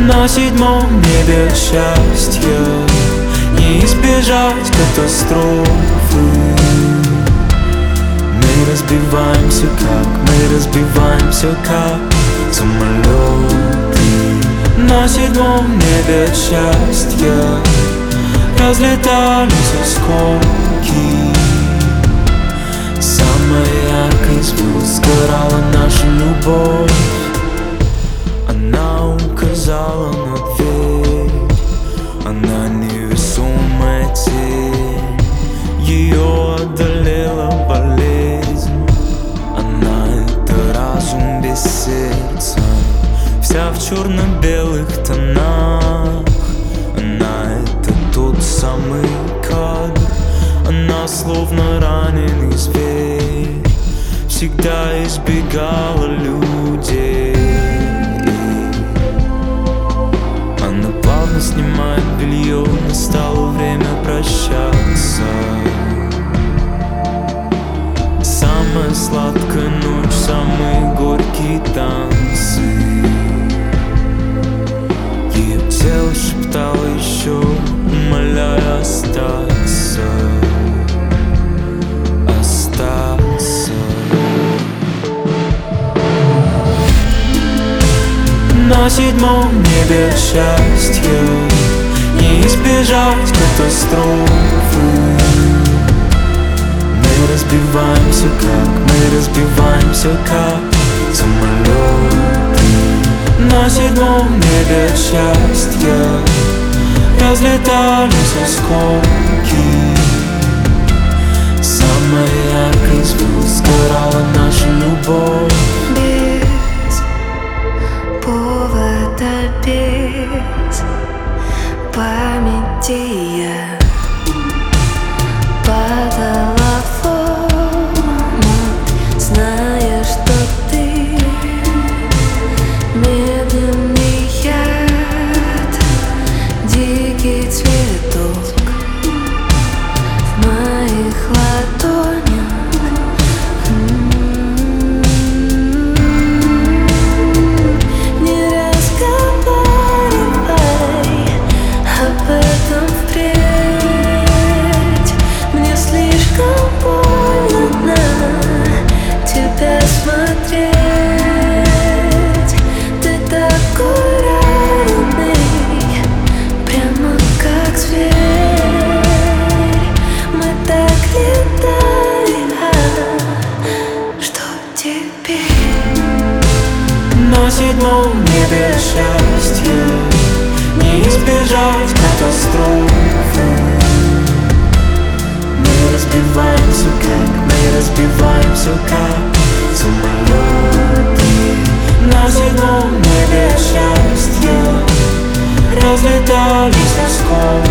На седьмом небе счастья не избежать катастрофы. Мы разбиваемся как самолеты. На седьмом небе счастья разлетались осколки. Самой яркой звезд сгорала наша любовь. Она указала на дверь, она невесомая тень. Ее одолела болезнь, она — это разум без сердца. Вся в черно-белых тонах, она — это тот самый кадр. Она словно раненый зверь, всегда избегала людей. Она плавно снимает белье, настало время прощаться. Самая сладкая ночь, самые горькие танцы. Ее тело шептало еще, умоляя остаться. На седьмом небе счастья не избежать катастрофы. Мы разбиваемся как самолеты. На седьмом небе счастья разлетались осколки. Самой яркой звезд сгорала наша любовь. Без памяти я падала в омут, зная, что ты медленный яд, дикий цветок в моих ладонях. Смотреть, ты такой раненый, прямо как зверь. Мы так летали, что теперь? На седьмом небе счастья не избежать катастрофы. Мы разбиваемся как самолеты. На седьмом небе счастья разлетались осколки.